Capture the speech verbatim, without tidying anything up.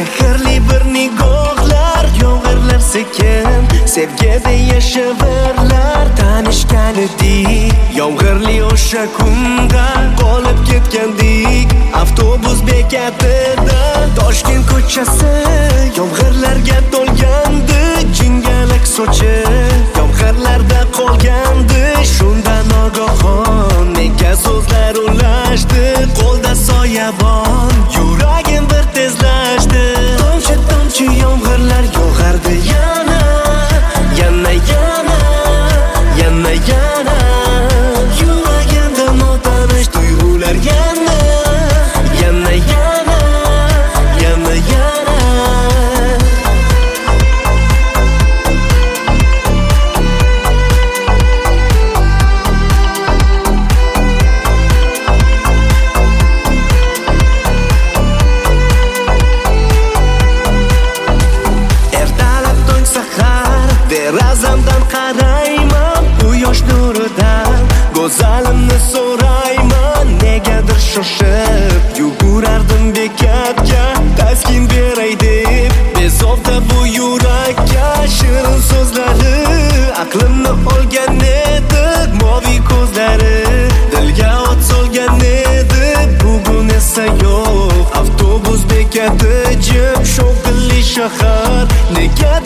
sehrli bir nigohlar, yomg'irlar sekin sevgida yashaverlar. Tanishgan edik yomg'irli o'sha kunda, qolib ketgandik avtobus bekatida. Toshkent ko'chasi yomg'irlarga to'lgandi, jingalak sochi yomg'irlarda qolgandi. Shunda nogahon menga so'zlar ulashdi, qo'lda soyabon yuragim bir tezlashdi. Tomchi tomchi yomg'irlar yog'ardi yana, yana yana, yana yana. Yuragimda notanish tuyg'ular yana, yana yana, yana yana. Derazamdan qarayman, quyosh nuridan go'zalimni so'rayman. Negadir shoshib yugurardim bekatga, taskin beray deb bezovta bu yurakka. Shirin so'zlari aqlimni olgan edi, moviy ko'zlari dilga o't solgan edi. Bugun esa yo'q, avtobus bekati jim, shovqinli shahar. Nega